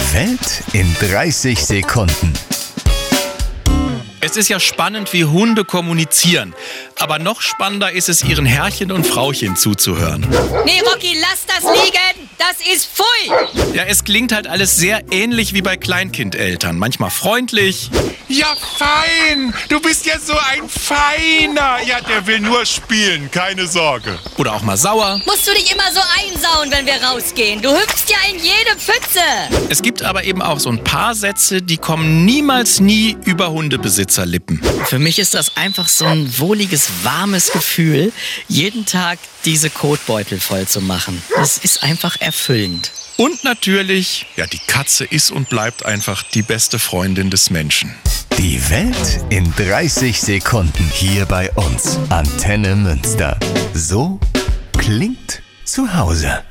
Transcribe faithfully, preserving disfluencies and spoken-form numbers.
Die Welt in dreißig Sekunden. Es ist ja spannend, wie Hunde kommunizieren. Aber noch spannender ist es, ihren Herrchen und Frauchen zuzuhören. Nee, Rocky, lass das liegen! Das ist pfui! Ja, es klingt halt alles sehr ähnlich wie bei Kleinkindeltern. Manchmal freundlich. Ja, fein! Du bist ja so ein Feiner! Ja, der will nur spielen, keine Sorge. Oder auch mal sauer. Musst du dich immer so einsauen, wenn wir rausgehen? Du hüpfst ja in jede Pfütze! Es gibt aber eben auch so ein paar Sätze, die kommen niemals nie über Hundebesitzerlippen. Für mich ist das einfach so ein wohliges, warmes Gefühl, jeden Tag diese Kotbeutel voll zu machen. Das ist einfach erfüllend. Und natürlich, ja, die Katze ist und bleibt einfach die beste Freundin des Menschen. Die Welt in dreißig Sekunden hier bei uns. Antenne Münster. So klingt zu Hause.